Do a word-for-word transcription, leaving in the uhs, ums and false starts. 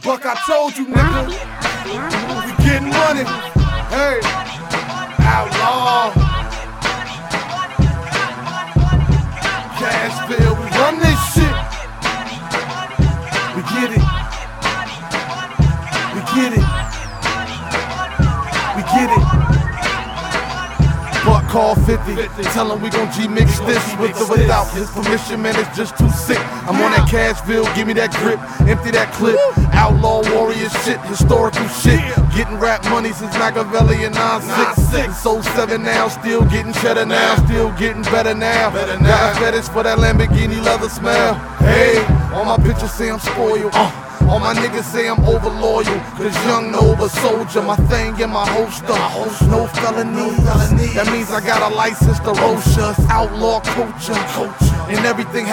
Buck, I told you, nigga, we getting money. Hey, outlaw. Cashville, we run this shit. We get it. We get it. We get it. Buck call fifty, tell him we gon' G-mix this with or without his permission, man, it's just too sick. I'm on that Cashville, give me that grip, empty that clip. Outlaw warrior shit, historical shit. Getting rap money since Machiavelli and nine six. Sold seven now, still getting cheddar now, still getting better now. Got a fetish for that Lamborghini leather smell. Hey, all my bitches say I'm spoiled. Uh. All my niggas say I'm over loyal, cause young Nova soldier, my thing in my holster, no felony. That means I got a license to roast us, outlaw culture, and everything